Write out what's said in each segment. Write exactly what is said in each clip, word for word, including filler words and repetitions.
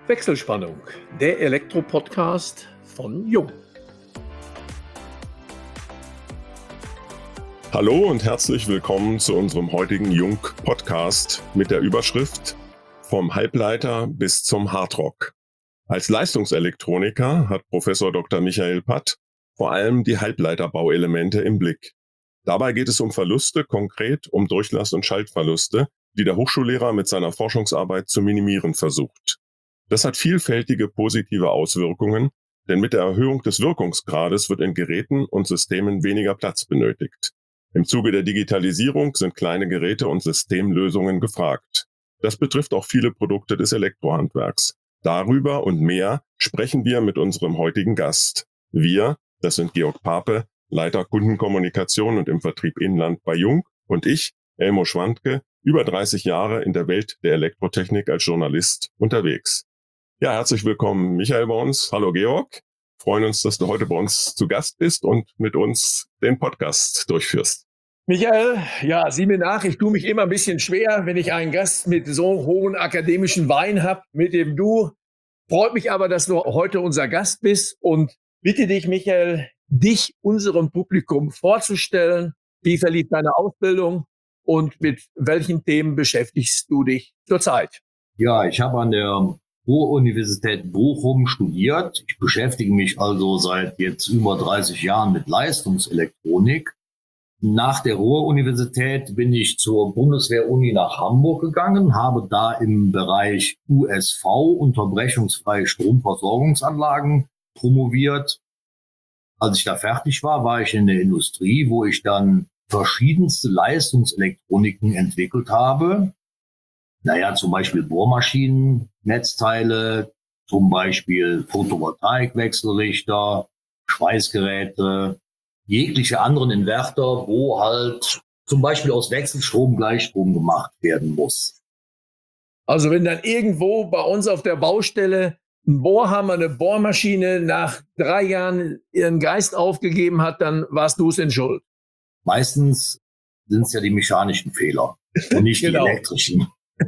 Wechselspannung, der Elektro-Podcast von Jung. Hallo und herzlich willkommen zu unserem heutigen Jung-Podcast mit der Überschrift Vom Halbleiter bis zum Hardrock. Als Leistungselektroniker hat Professor Doktor Michael Patt vor allem die Halbleiterbauelemente im Blick. Dabei geht es um Verluste, konkret um Durchlass- und Schaltverluste, die der Hochschullehrer mit seiner Forschungsarbeit zu minimieren versucht. Das hat vielfältige positive Auswirkungen, denn mit der Erhöhung des Wirkungsgrades wird in Geräten und Systemen weniger Platz benötigt. Im Zuge der Digitalisierung sind kleine Geräte und Systemlösungen gefragt. Das betrifft auch viele Produkte des Elektrohandwerks. Darüber und mehr sprechen wir mit unserem heutigen Gast. Wir, das sind Georg Pape, Leiter Kundenkommunikation und im Vertrieb Inland bei Jung, und ich, Elmo Schwandke, über dreißig Jahre in der Welt der Elektrotechnik als Journalist unterwegs. Ja, herzlich willkommen, Michael, bei uns. Hallo, Georg. Freuen uns, dass du heute bei uns zu Gast bist und mit uns den Podcast durchführst. Michael, ja, sieh mir nach, ich tue mich immer ein bisschen schwer, wenn ich einen Gast mit so hohen akademischen Wein habe, mit dem Du. Freut mich aber, dass du heute unser Gast bist und bitte dich, Michael, dich unserem Publikum vorzustellen. Wie verlief deine Ausbildung und mit welchen Themen beschäftigst du dich zurzeit? Ja, ich habe an der Ruhr-Universität Bochum studiert. Ich beschäftige mich also seit jetzt über dreißig Jahren mit Leistungselektronik. Nach der Ruhr-Universität bin ich zur Bundeswehr-Uni nach Hamburg gegangen, habe da im Bereich U S V, unterbrechungsfreie Stromversorgungsanlagen, promoviert. Als ich da fertig war, war ich in der Industrie, wo ich dann verschiedenste Leistungselektroniken entwickelt habe. Naja, zum Beispiel Bohrmaschinen, Netzteile, zum Beispiel Photovoltaikwechselrichter, Schweißgeräte, jegliche anderen Inverter, wo halt zum Beispiel aus Wechselstrom Gleichstrom gemacht werden muss. Also wenn dann irgendwo bei uns auf der Baustelle ein Bohrhammer, eine Bohrmaschine nach drei Jahren ihren Geist aufgegeben hat, dann warst du es in Schuld. Meistens sind es ja die mechanischen Fehler und nicht genau. Die elektrischen.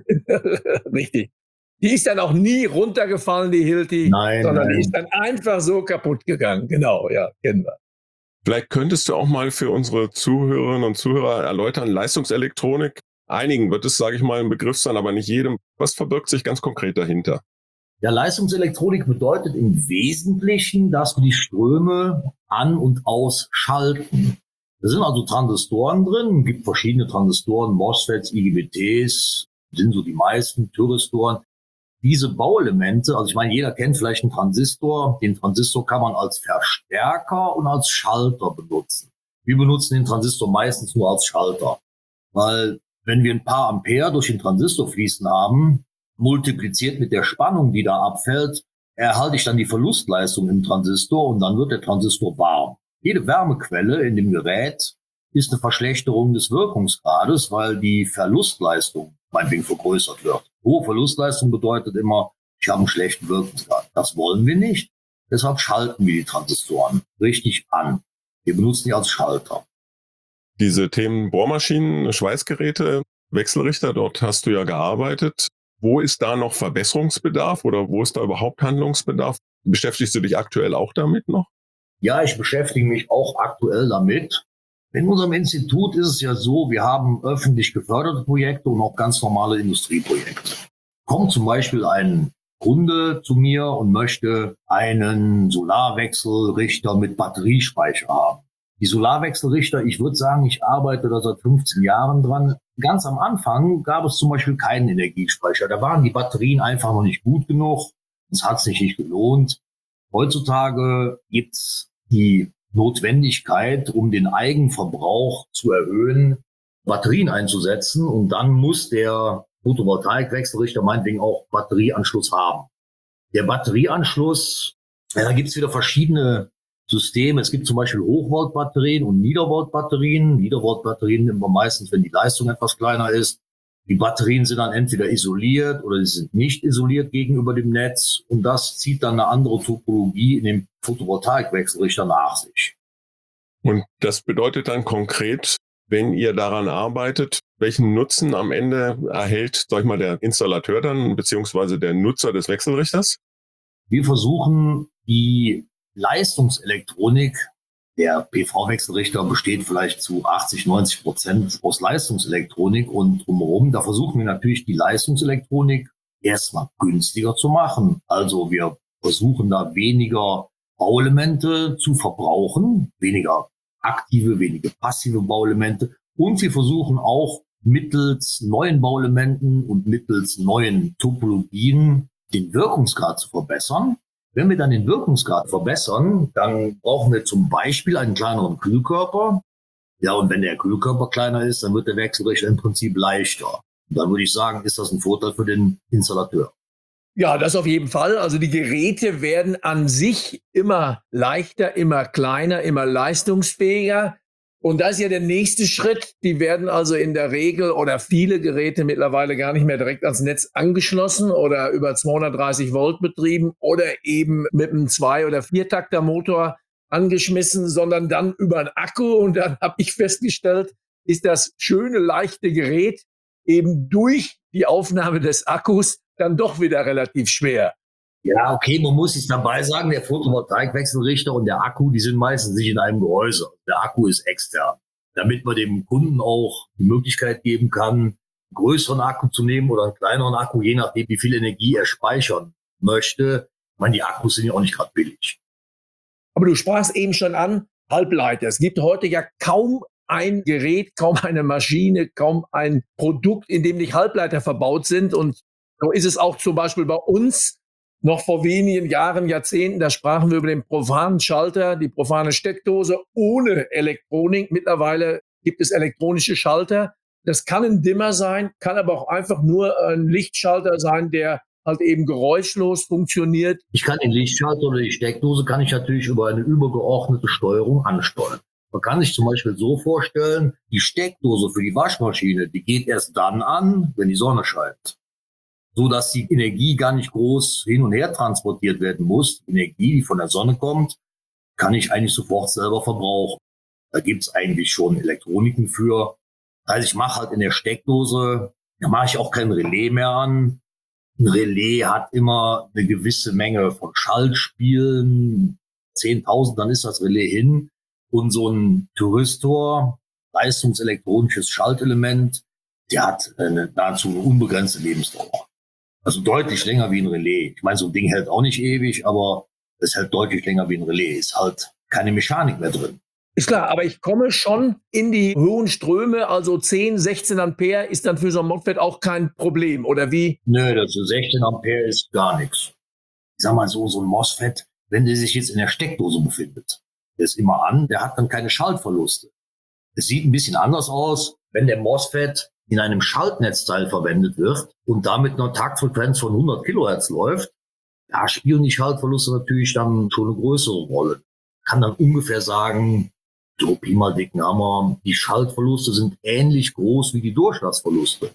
Richtig. Die ist dann auch nie runtergefallen, die Hilti, nein, sondern nein. die ist dann einfach so kaputt gegangen. Genau, ja, kennen wir. Vielleicht könntest du auch mal für unsere Zuhörerinnen und Zuhörer erläutern, Leistungselektronik, einigen wird es, sage ich mal, ein Begriff sein, aber nicht jedem. Was verbirgt sich ganz konkret dahinter? Ja, Leistungselektronik bedeutet im Wesentlichen, dass wir die Ströme an- und ausschalten. Da sind also Transistoren drin, es gibt verschiedene Transistoren, MOSFETs, I G B Ts, sind so die meisten, Thyristoren. Diese Bauelemente, also ich meine, jeder kennt vielleicht einen Transistor. Den Transistor kann man als Verstärker und als Schalter benutzen. Wir benutzen den Transistor meistens nur als Schalter, weil wenn wir ein paar Ampere durch den Transistor fließen haben, multipliziert mit der Spannung, die da abfällt, erhalte ich dann die Verlustleistung im Transistor und dann wird der Transistor warm. Jede Wärmequelle in dem Gerät ist eine Verschlechterung des Wirkungsgrades, weil die Verlustleistung meinetwegen vergrößert wird. Hohe Verlustleistung bedeutet immer, ich habe einen schlechten Wirkungsgrad. Das wollen wir nicht. Deshalb schalten wir die Transistoren richtig an. Wir benutzen die als Schalter. Diese Themen Bohrmaschinen, Schweißgeräte, Wechselrichter, dort hast du ja gearbeitet. Wo ist da noch Verbesserungsbedarf oder wo ist da überhaupt Handlungsbedarf? Beschäftigst du dich aktuell auch damit noch? Ja, ich beschäftige mich auch aktuell damit. In unserem Institut ist es ja so, wir haben öffentlich geförderte Projekte und auch ganz normale Industrieprojekte. Kommt zum Beispiel ein Kunde zu mir und möchte einen Solarwechselrichter mit Batteriespeicher haben. Die Solarwechselrichter, ich würde sagen, ich arbeite da seit fünfzehn Jahren dran. Ganz am Anfang gab es zum Beispiel keinen Energiespeicher. Da waren die Batterien einfach noch nicht gut genug. Es hat sich nicht gelohnt. Heutzutage gibt's die Notwendigkeit, um den Eigenverbrauch zu erhöhen, Batterien einzusetzen. Und dann muss der Photovoltaikwechselrichter meinetwegen auch Batterieanschluss haben. Der Batterieanschluss, ja, da gibt's wieder verschiedene Systeme. Es gibt zum Beispiel Hochvoltbatterien und Niedervoltbatterien. Niedervoltbatterien nimmt man meistens, wenn die Leistung etwas kleiner ist. Die Batterien sind dann entweder isoliert oder sie sind nicht isoliert gegenüber dem Netz. Und das zieht dann eine andere Topologie in dem Photovoltaikwechselrichter nach sich. Und das bedeutet dann konkret, wenn ihr daran arbeitet, welchen Nutzen am Ende erhält, sag ich mal, der Installateur dann, beziehungsweise der Nutzer des Wechselrichters? Wir versuchen, die Leistungselektronik, der P V-Wechselrichter besteht vielleicht zu achtzig, neunzig Prozent aus Leistungselektronik und drumherum, da versuchen wir natürlich die Leistungselektronik erstmal günstiger zu machen. Also wir versuchen da weniger Bauelemente zu verbrauchen, weniger aktive, weniger passive Bauelemente. Und wir versuchen auch mittels neuen Bauelementen und mittels neuen Topologien den Wirkungsgrad zu verbessern. Wenn wir dann den Wirkungsgrad verbessern, dann brauchen wir zum Beispiel einen kleineren Kühlkörper. Ja, und wenn der Kühlkörper kleiner ist, dann wird der Wechselrichter im Prinzip leichter. Und dann würde ich sagen, ist das ein Vorteil für den Installateur. Ja, das auf jeden Fall. Also die Geräte werden an sich immer leichter, immer kleiner, immer leistungsfähiger. Und das ist ja der nächste Schritt. Die werden also in der Regel oder viele Geräte mittlerweile gar nicht mehr direkt ans Netz angeschlossen oder über zweihundertdreißig Volt betrieben oder eben mit einem Zwei- oder Viertaktermotor angeschmissen, sondern dann über einen Akku. Und dann habe ich festgestellt, ist das schöne, leichte Gerät eben durch die Aufnahme des Akkus dann doch wieder relativ schwer. Ja, okay, man muss es dabei sagen, der Photovoltaikwechselrichter und der Akku, die sind meistens nicht in einem Gehäuse. Der Akku ist extern, damit man dem Kunden auch die Möglichkeit geben kann, einen größeren Akku zu nehmen oder einen kleineren Akku, je nachdem, wie viel Energie er speichern möchte. Ich meine, die Akkus sind ja auch nicht gerade billig. Aber du sprachst eben schon an, Halbleiter. Es gibt heute ja kaum ein Gerät, kaum eine Maschine, kaum ein Produkt, in dem nicht Halbleiter verbaut sind. Und so ist es auch zum Beispiel bei uns. Noch vor wenigen Jahren, Jahrzehnten, da sprachen wir über den profanen Schalter, die profane Steckdose ohne Elektronik. Mittlerweile gibt es elektronische Schalter. Das kann ein Dimmer sein, kann aber auch einfach nur ein Lichtschalter sein, der halt eben geräuschlos funktioniert. Ich kann den Lichtschalter oder die Steckdose kann ich natürlich über eine übergeordnete Steuerung ansteuern. Man kann sich zum Beispiel so vorstellen, die Steckdose für die Waschmaschine, die geht erst dann an, wenn die Sonne scheint, so dass die Energie gar nicht groß hin und her transportiert werden muss. Die Energie, die von der Sonne kommt, kann ich eigentlich sofort selber verbrauchen. Da gibt's eigentlich schon Elektroniken für. Also ich mache halt in der Steckdose, da mache ich auch kein Relais mehr an. Ein Relais hat immer eine gewisse Menge von Schaltspielen, zehntausend, dann ist das Relais hin. Und so ein Thyristor, leistungselektronisches Schaltelement, der hat eine nahezu eine unbegrenzte Lebensdauer. Also deutlich länger wie ein Relais. Ich meine, so ein Ding hält auch nicht ewig, aber es hält deutlich länger wie ein Relais. Ist halt keine Mechanik mehr drin. Ist klar, aber ich komme schon in die hohen Ströme, also zehn, sechzehn Ampere ist dann für so ein MOSFET auch kein Problem, oder wie? Nö, das ist sechzehn Ampere ist gar nichts. Ich sag mal so, so ein MOSFET, wenn der sich jetzt in der Steckdose befindet, der ist immer an, der hat dann keine Schaltverluste. Es sieht ein bisschen anders aus, wenn der MOSFET in einem Schaltnetzteil verwendet wird und damit einer Taktfrequenz von hundert Kilohertz läuft, da spielen die Schaltverluste natürlich dann schon eine größere Rolle. Kann dann ungefähr sagen, so Pi mal dicken Hammer, die Schaltverluste sind ähnlich groß wie die Durchschlagsverluste.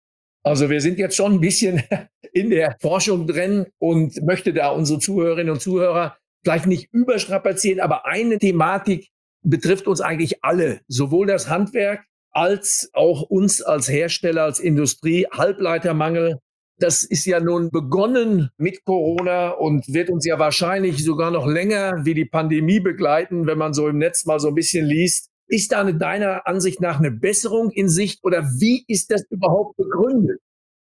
Also wir sind jetzt schon ein bisschen in der Forschung drin und möchte da unsere Zuhörerinnen und Zuhörer vielleicht nicht überstrapazieren, aber eine Thematik betrifft uns eigentlich alle, sowohl das Handwerk als auch uns als Hersteller, als Industrie. Halbleitermangel, das ist ja nun begonnen mit Corona und wird uns ja wahrscheinlich sogar noch länger wie die Pandemie begleiten, wenn man so im Netz mal so ein bisschen liest. Ist da eine, deiner Ansicht nach eine Besserung in Sicht oder wie ist das überhaupt begründet?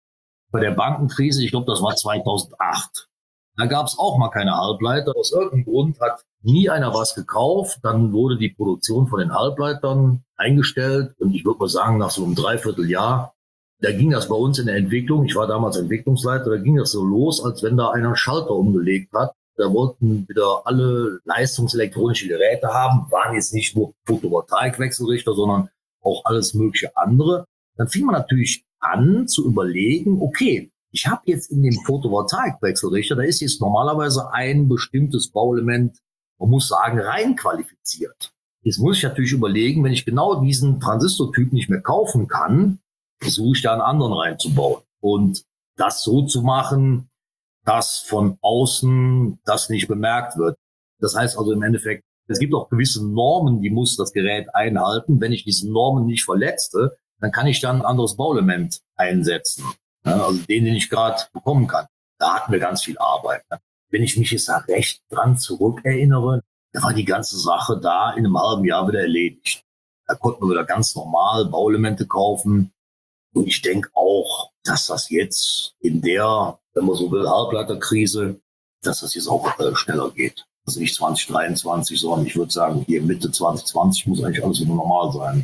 Bei der Bankenkrise, ich glaube, das war zweitausendacht, da gab es auch mal keine Halbleiter. Aus irgendeinem Grund hat nie einer was gekauft. Dann wurde die Produktion von den Halbleitern eingestellt. Und ich würde mal sagen, nach so einem Dreivierteljahr, da ging das bei uns in der Entwicklung. Ich war damals Entwicklungsleiter. Da ging das so los, als wenn da einer einen Schalter umgelegt hat. Da wollten wieder alle leistungselektronische Geräte haben. Waren jetzt nicht nur Photovoltaikwechselrichter, sondern auch alles mögliche andere. Dann fing man natürlich an zu überlegen, okay, ich habe jetzt in dem Photovoltaikwechselrichter, da ist jetzt normalerweise ein bestimmtes Bauelement, man muss sagen, rein qualifiziert. Jetzt muss ich natürlich überlegen, wenn ich genau diesen Transistortyp nicht mehr kaufen kann, versuche ich da einen anderen reinzubauen. Und das so zu machen, dass von außen das nicht bemerkt wird. Das heißt also im Endeffekt, Es gibt auch gewisse Normen, die muss das Gerät einhalten. Wenn ich diese Normen nicht verletze, dann kann ich dann ein anderes Bauelement einsetzen. Ja, also den, den ich gerade bekommen kann. Da hatten wir ganz viel Arbeit. Wenn ich mich jetzt da recht dran zurückerinnere, da war die ganze Sache da in einem halben Jahr wieder erledigt. Da konnten wir wieder ganz normal Bauelemente kaufen. Und ich denke auch, dass das jetzt in der, wenn man so will, Halbleiterkrise, dass das jetzt auch äh, schneller geht. Also nicht zwanzig dreiundzwanzig, sondern ich würde sagen, hier Mitte zwanzig zwanzig muss eigentlich alles wieder normal sein.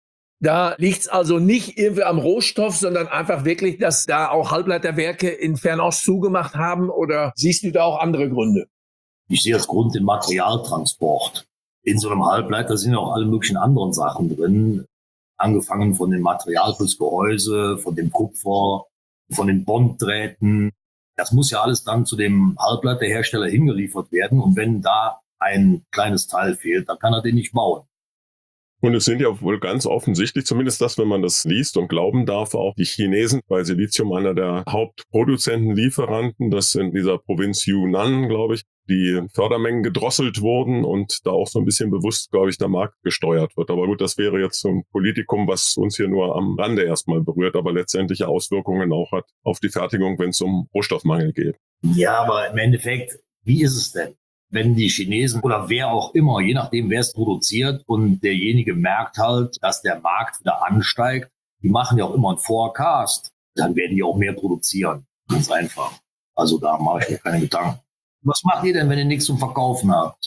Da liegt es also nicht irgendwie am Rohstoff, sondern einfach wirklich, dass da auch Halbleiterwerke in Fernost zugemacht haben, oder siehst du da auch andere Gründe? Ich sehe als Grund den Materialtransport. In so einem Halbleiter sind auch alle möglichen anderen Sachen drin. Angefangen von dem Material fürs Gehäuse, von dem Kupfer, von den Bonddrähten. Das muss ja alles dann zu dem Halbleiterhersteller hingeliefert werden. Und wenn da ein kleines Teil fehlt, dann kann er den nicht bauen. Und es sind ja wohl ganz offensichtlich, zumindest das, wenn man das liest und glauben darf, auch die Chinesen bei Silizium einer der Hauptproduzenten, Lieferanten. Das in dieser Provinz Yunnan, glaube ich, die Fördermengen gedrosselt wurden und da auch so ein bisschen bewusst, glaube ich, der Markt gesteuert wird. Aber gut, das wäre jetzt so ein Politikum, was uns hier nur am Rande erstmal berührt, aber letztendliche Auswirkungen auch hat auf die Fertigung, wenn es um Rohstoffmangel geht. Ja, aber im Endeffekt, wie ist es denn? Wenn die Chinesen oder wer auch immer, je nachdem, wer es produziert und derjenige merkt halt, dass der Markt wieder ansteigt, die machen ja auch immer einen Forecast, dann werden die auch mehr produzieren. Ganz einfach. Also da mache ich mir keine Gedanken. Was macht ihr denn, wenn ihr nichts zum Verkaufen habt?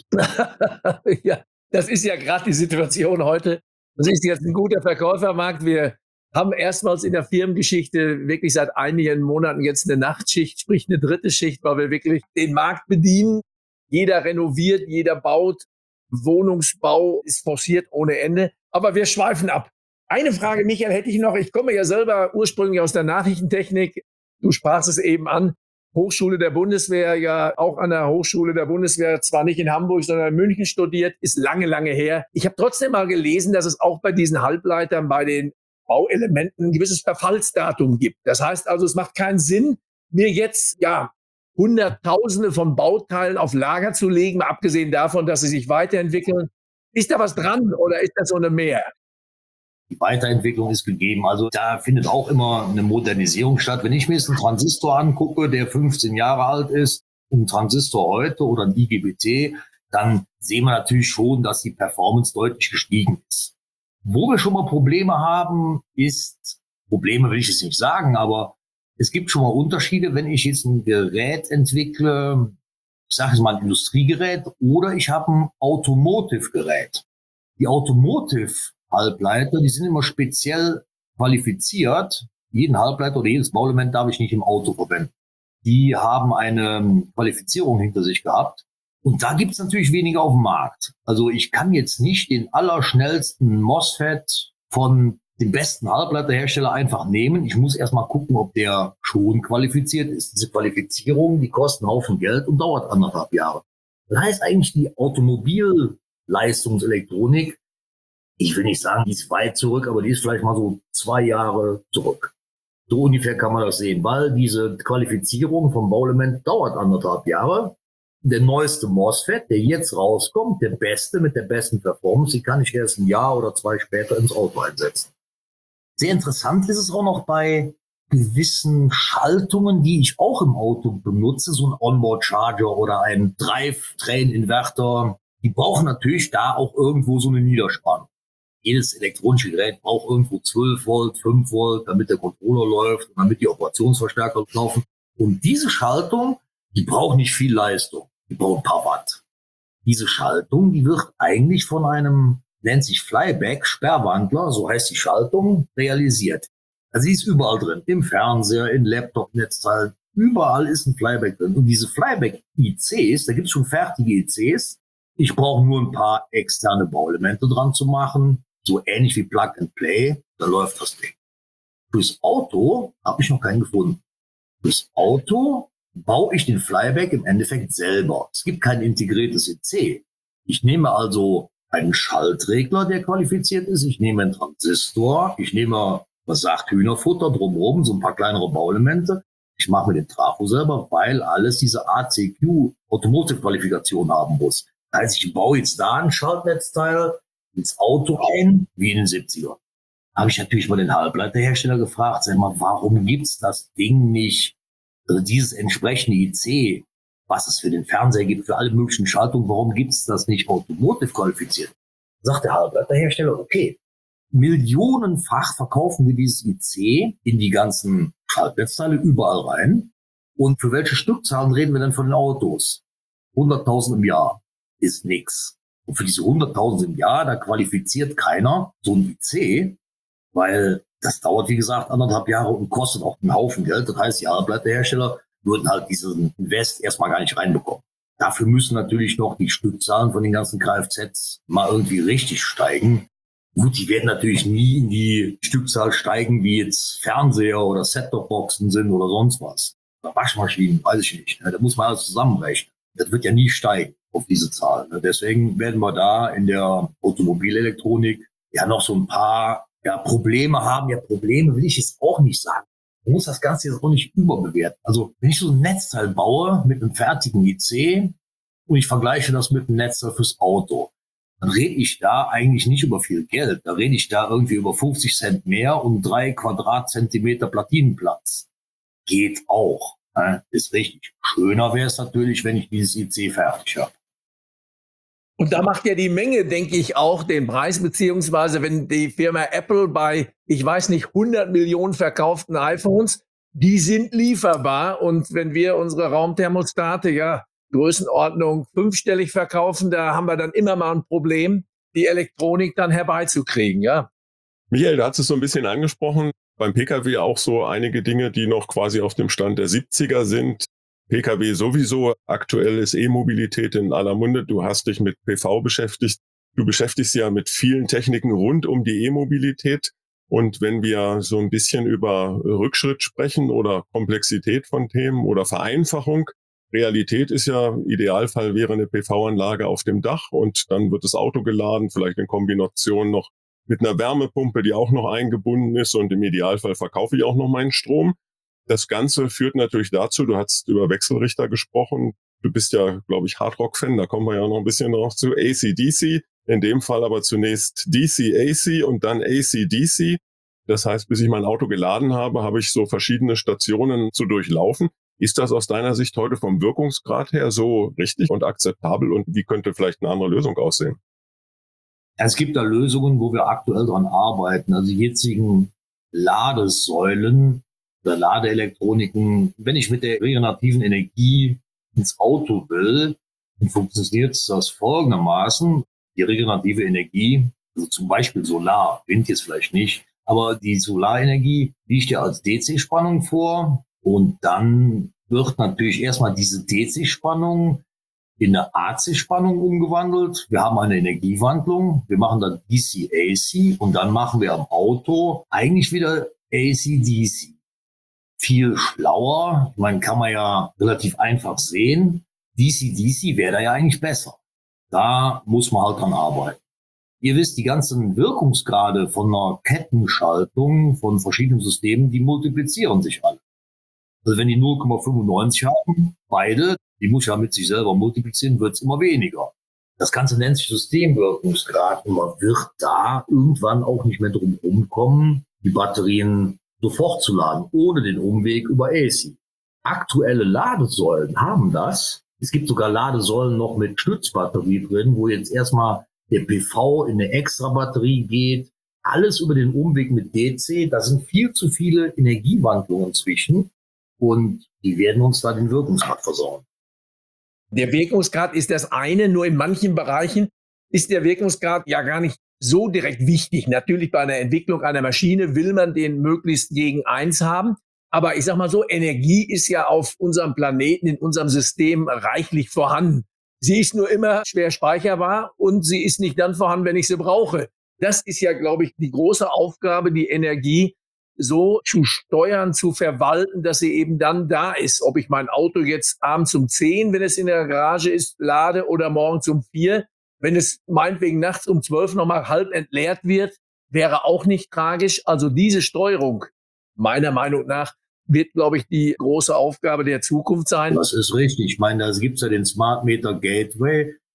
Ja, das ist ja gerade die Situation heute. Das ist jetzt ein guter Verkäufermarkt. Wir haben erstmals in der Firmengeschichte wirklich seit einigen Monaten jetzt eine Nachtschicht, sprich eine dritte Schicht, weil wir wirklich den Markt bedienen. Jeder renoviert, jeder baut. Wohnungsbau ist forciert ohne Ende. Aber wir schweifen ab. Eine Frage, Michael, hätte ich noch. Ich komme ja selber ursprünglich aus der Nachrichtentechnik. Du sprachst es eben an. Hochschule der Bundeswehr, ja auch an der Hochschule der Bundeswehr, zwar nicht in Hamburg, sondern in München studiert, ist lange, lange her. Ich habe trotzdem mal gelesen, dass es auch bei diesen Halbleitern, bei den Bauelementen ein gewisses Verfallsdatum gibt. Das heißt also, es macht keinen Sinn, mir jetzt, ja, Hunderttausende von Bauteilen auf Lager zu legen, mal abgesehen davon, dass sie sich weiterentwickeln. Ist da was dran oder ist das so eine Mehr? Die Weiterentwicklung ist gegeben. Also da findet auch immer eine Modernisierung statt. Wenn ich mir jetzt einen Transistor angucke, der fünfzehn Jahre alt ist, ein Transistor heute oder ein I G B T, dann sehen wir natürlich schon, dass die Performance deutlich gestiegen ist. Wo wir schon mal Probleme haben, ist, Probleme will ich jetzt nicht sagen, aber es gibt schon mal Unterschiede, wenn ich jetzt ein Gerät entwickle, ich sage jetzt mal ein Industriegerät oder ich habe ein Automotive-Gerät. Die Automotive-Halbleiter, die sind immer speziell qualifiziert. Jeden Halbleiter oder jedes Bauelement darf ich nicht im Auto verwenden. Die haben eine Qualifizierung hinter sich gehabt. Und da gibt es natürlich weniger auf dem Markt. Also ich kann jetzt nicht den allerschnellsten MOSFET von den besten Halbleiterhersteller einfach nehmen. Ich muss erstmal gucken, ob der schon qualifiziert ist. Diese Qualifizierung, die kostet einen Haufen Geld und dauert anderthalb Jahre. Das heißt eigentlich, die Automobilleistungselektronik, ich will nicht sagen, die ist weit zurück, aber die ist vielleicht mal so zwei Jahre zurück. So ungefähr kann man das sehen, weil diese Qualifizierung vom Bauelement dauert anderthalb Jahre. Der neueste MOSFET, der jetzt rauskommt, der beste mit der besten Performance, die kann ich erst ein Jahr oder zwei später ins Auto einsetzen. Sehr interessant ist es auch noch bei gewissen Schaltungen, die ich auch im Auto benutze, so ein Onboard-Charger oder ein Drive-Train-Inverter. Die brauchen natürlich da auch irgendwo so eine Niederspannung. Jedes elektronische Gerät braucht irgendwo zwölf Volt, fünf Volt, damit der Controller läuft und damit die Operationsverstärker laufen. Und diese Schaltung, die braucht nicht viel Leistung. Die braucht ein paar Watt. Diese Schaltung, die wird eigentlich von einem, nennt sich Flyback, Sperrwandler, so heißt die Schaltung, realisiert. Also sie ist überall drin. Im Fernseher, in Laptop-Netzteil, überall ist ein Flyback drin. Und diese Flyback-I Cs, da gibt es schon fertige I Cs. Ich brauche nur ein paar externe Bauelemente dran zu machen. So ähnlich wie Plug and Play, da läuft das Ding. Fürs Auto habe ich noch keinen gefunden. Fürs Auto baue ich den Flyback im Endeffekt selber. Es gibt kein integriertes I C. Ich nehme also einen Schaltregler, der qualifiziert ist. Ich nehme einen Transistor. Ich nehme, was sagt Hühnerfutter drumherum, so ein paar kleinere Bauelemente. Ich mache mir den Trafo selber, weil alles diese A C Q Automotive-Qualifikation haben muss. Das heißt, ich baue jetzt da ein Schaltnetzteil ins Auto ein, wie in den siebziger. Habe ich natürlich mal den Halbleiterhersteller gefragt, sag mal, warum gibt's das Ding nicht, also dieses entsprechende I C, was es für den Fernseher gibt, für alle möglichen Schaltungen, warum gibt's das nicht automotive qualifiziert? Sagt der Halbleiterhersteller, okay, millionenfach verkaufen wir dieses I C in die ganzen Schaltnetzteile überall rein. Und für welche Stückzahlen reden wir denn von den Autos? hunderttausend im Jahr ist nix. Und für diese hunderttausend im Jahr, da qualifiziert keiner so ein I C, weil das dauert, wie gesagt, anderthalb Jahre und kostet auch einen Haufen Geld. Das heißt, die Halbleiterhersteller würden halt diesen Invest erstmal gar nicht reinbekommen. Dafür müssen natürlich noch die Stückzahlen von den ganzen Kfz mal irgendwie richtig steigen. Gut, die werden natürlich nie in die Stückzahl steigen, wie jetzt Fernseher oder Set-Top-Boxen sind oder sonst was. Oder Waschmaschinen, weiß ich nicht. Da muss man alles zusammenrechnen. Das wird ja nie steigen auf diese Zahl. Deswegen werden wir da in der Automobilelektronik ja noch so ein paar ja, Probleme haben. Ja, Probleme will ich jetzt auch nicht sagen. Man muss das Ganze jetzt auch nicht überbewerten. Also wenn ich so ein Netzteil baue mit einem fertigen I C und ich vergleiche das mit einem Netzteil fürs Auto, dann rede ich da eigentlich nicht über viel Geld. Da rede ich da irgendwie über fünfzig Cent mehr und drei Quadratzentimeter Platinenplatz. Geht auch. Ne? Ist richtig. Schöner wäre es natürlich, wenn ich dieses I C fertig habe. Und da macht ja die Menge, denke ich, auch den Preis, beziehungsweise wenn die Firma Apple bei, ich weiß nicht, hundert Millionen verkauften iPhones, die sind lieferbar. Und wenn wir unsere Raumthermostate, ja, Größenordnung fünfstellig verkaufen, da haben wir dann immer mal ein Problem, die Elektronik dann herbeizukriegen, ja. Michael, da hast du es so ein bisschen angesprochen, beim Pkw auch so einige Dinge, die noch quasi auf dem Stand der siebziger sind. Pkw sowieso, aktuell ist E-Mobilität in aller Munde. Du hast dich mit P V beschäftigt. Du beschäftigst ja mit vielen Techniken rund um die E-Mobilität. Und wenn wir so ein bisschen über Rückschritt sprechen oder Komplexität von Themen oder Vereinfachung, Realität ist ja, Idealfall wäre eine P V-Anlage auf dem Dach und dann wird das Auto geladen, vielleicht in Kombination noch mit einer Wärmepumpe, die auch noch eingebunden ist, und im Idealfall verkaufe ich auch noch meinen Strom. Das Ganze führt natürlich dazu, du hast über Wechselrichter gesprochen, du bist ja, glaube ich, Hardrock-Fan, da kommen wir ja noch ein bisschen noch zu, A C D C, in dem Fall aber zunächst D C A C und dann A C D C. Das heißt, bis ich mein Auto geladen habe, habe ich so verschiedene Stationen zu durchlaufen. Ist das aus deiner Sicht heute vom Wirkungsgrad her so richtig und akzeptabel, und wie könnte vielleicht eine andere Lösung aussehen? Es gibt da Lösungen, wo wir aktuell dran arbeiten. Also die jetzigen Ladesäulen oder Ladeelektroniken, wenn ich mit der regenerativen Energie ins Auto will, dann funktioniert das folgendermaßen. Die regenerative Energie, also zum Beispiel Solar, Wind jetzt vielleicht nicht, aber die Solarenergie liegt ja als D C-Spannung vor, und dann wird natürlich erstmal diese D C-Spannung in eine A C-Spannung umgewandelt. Wir haben eine Energiewandlung, wir machen dann D C A C und dann machen wir am Auto eigentlich wieder A C D C. Viel schlauer, ich meine, kann man ja relativ einfach sehen. D C D C wäre da ja eigentlich besser. Da muss man halt dran arbeiten. Ihr wisst, die ganzen Wirkungsgrade von einer Kettenschaltung von verschiedenen Systemen, die multiplizieren sich alle. Also wenn die null Komma fünfundneunzig haben, beide, die muss ja mit sich selber multiplizieren, wird es immer weniger. Das Ganze nennt sich Systemwirkungsgrad, und man wird da irgendwann auch nicht mehr drum rumkommen, die Batterien sofort zu laden, ohne den Umweg über A C. Aktuelle Ladesäulen haben das. Es gibt sogar Ladesäulen noch mit Stützbatterie drin, wo jetzt erstmal der P V in eine extra Batterie geht. Alles über den Umweg mit D C. Da sind viel zu viele Energiewandlungen zwischen, und die werden uns da den Wirkungsgrad versauen. Der Wirkungsgrad ist das eine, nur in manchen Bereichen ist der Wirkungsgrad ja gar nicht so direkt wichtig. Natürlich bei einer Entwicklung einer Maschine will man den möglichst gegen eins haben. Aber ich sag mal so, Energie ist ja auf unserem Planeten, in unserem System reichlich vorhanden. Sie ist nur immer schwer speicherbar und sie ist nicht dann vorhanden, wenn ich sie brauche. Das ist ja, glaube ich, die große Aufgabe, die Energie so zu steuern, zu verwalten, dass sie eben dann da ist. Ob ich mein Auto jetzt abends um zehn, wenn es in der Garage ist, lade, oder morgens um vier, wenn es meinetwegen nachts um zwölf nochmal halb entleert wird, wäre auch nicht tragisch. Also diese Steuerung, meiner Meinung nach, wird, glaube ich, die große Aufgabe der Zukunft sein. Das ist richtig. Ich meine, da gibt's ja den Smart Meter Gateway.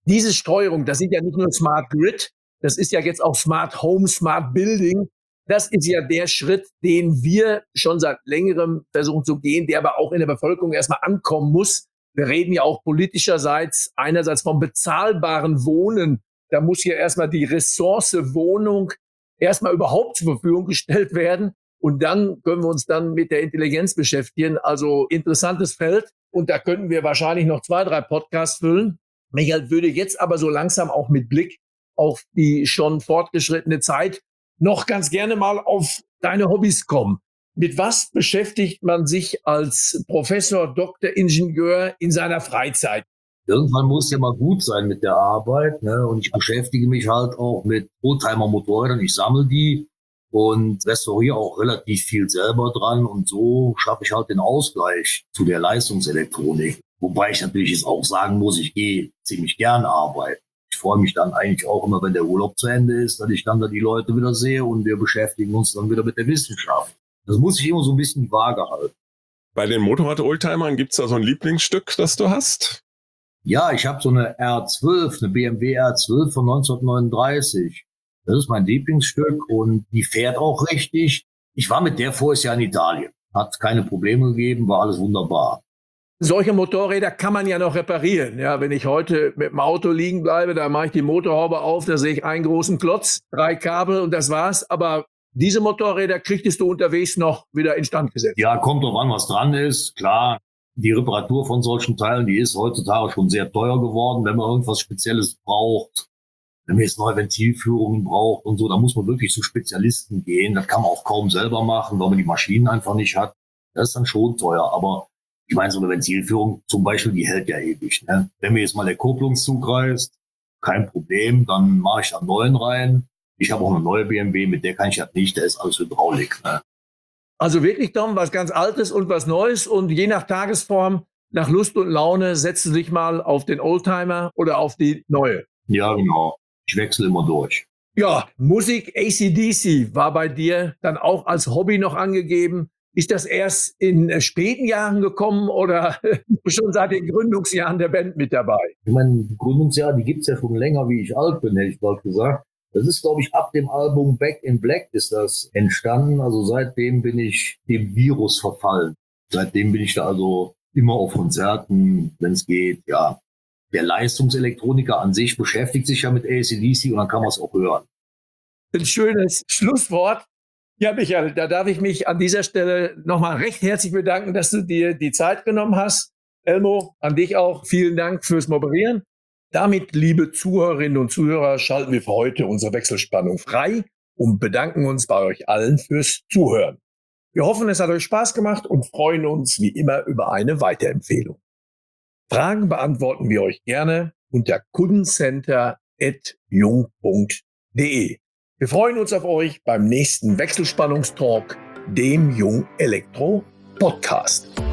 diese Steuerung, das sind ja nicht nur Smart Grid, das ist ja jetzt auch Smart Home, Smart Building. Das ist ja der Schritt, den wir schon seit längerem versuchen zu gehen, der aber auch in der Bevölkerung erstmal ankommen muss. Wir reden ja auch politischerseits einerseits vom bezahlbaren Wohnen. Da muss hier erstmal die Ressource Wohnung erstmal überhaupt zur Verfügung gestellt werden. Und dann können wir uns dann mit der Intelligenz beschäftigen. Also interessantes Feld. Und da könnten wir wahrscheinlich noch zwei, drei Podcasts füllen. Michael würde jetzt aber so langsam auch mit Blick auf die schon fortgeschrittene Zeit noch ganz gerne mal auf deine Hobbys kommen. Mit was beschäftigt man sich als Professor, Doktor, Ingenieur in seiner Freizeit? Irgendwann muss ja mal gut sein mit der Arbeit, ne? Und ich beschäftige mich halt auch mit Oldtimer-Motorrädern. Ich sammle die und restauriere auch relativ viel selber dran. Und so schaffe ich halt den Ausgleich zu der Leistungselektronik. Wobei ich natürlich jetzt auch sagen muss, ich gehe ziemlich gern arbeiten. Ich freue mich dann eigentlich auch immer, wenn der Urlaub zu Ende ist, dass ich dann da die Leute wieder sehe und wir beschäftigen uns dann wieder mit der Wissenschaft. Das muss ich immer so ein bisschen die Waage halten. Bei den Motorrad-Oldtimern gibt es da so ein Lieblingsstück, das du hast? Ja, ich habe so eine R zwölf, eine B M W R zwölf von neunzehnhundertneununddreißig. Das ist mein Lieblingsstück und die fährt auch richtig. Ich war mit der voriges Jahr in Italien. Hat keine Probleme gegeben, war alles wunderbar. Solche Motorräder kann man ja noch reparieren. Ja, wenn ich heute mit dem Auto liegen bleibe, da mache ich die Motorhaube auf, da sehe ich einen großen Klotz, drei Kabel und das war's. Aber diese Motorräder kriegtest du unterwegs noch wieder instand gesetzt. Ja, kommt drauf an, was dran ist. Klar, die Reparatur von solchen Teilen, die ist heutzutage schon sehr teuer geworden, wenn man irgendwas Spezielles braucht. Wenn man jetzt neue Ventilführungen braucht und so, da muss man wirklich zu Spezialisten gehen. Das kann man auch kaum selber machen, weil man die Maschinen einfach nicht hat. Das ist dann schon teuer, aber ich meine, so eine Ventilführung zum Beispiel, die hält ja ewig. Ne? Wenn mir jetzt mal der Kupplungszug reißt, kein Problem, dann mache ich da einen neuen rein. Ich habe auch eine neue B M W, mit der kann ich das nicht, da ist alles Hydraulik. Ne? Also wirklich, Tom, was ganz Altes und was Neues und je nach Tagesform, nach Lust und Laune setzt du dich mal auf den Oldtimer oder auf die neue. Ja, genau. Ich wechsle immer durch. Ja, Musik, A C D C war bei dir dann auch als Hobby noch angegeben. Ist das erst in späten Jahren gekommen oder schon seit den Gründungsjahren der Band mit dabei? Ich meine, die Gründungsjahre, die gibt's ja schon länger, wie ich alt bin, hätte ich bald gesagt. Das ist, glaube ich, ab dem Album Back in Black ist das entstanden. Also seitdem bin ich dem Virus verfallen. Seitdem bin ich da also immer auf Konzerten, wenn es geht. Ja, der Leistungselektroniker an sich beschäftigt sich ja mit A C D C und dann kann man es auch hören. Ein schönes Schlusswort. Ja, Michael, da darf ich mich an dieser Stelle nochmal recht herzlich bedanken, dass du dir die Zeit genommen hast. Elmo, an dich auch vielen Dank fürs Moderieren. Damit, liebe Zuhörerinnen und Zuhörer, schalten wir für heute unsere Wechselspannung frei und bedanken uns bei euch allen fürs Zuhören. Wir hoffen, es hat euch Spaß gemacht und freuen uns wie immer über eine Weiterempfehlung. Fragen beantworten wir euch gerne unter kundencenter at jung punkt de. Wir freuen uns auf euch beim nächsten Wechselspannungstalk, dem Jung Elektro Podcast.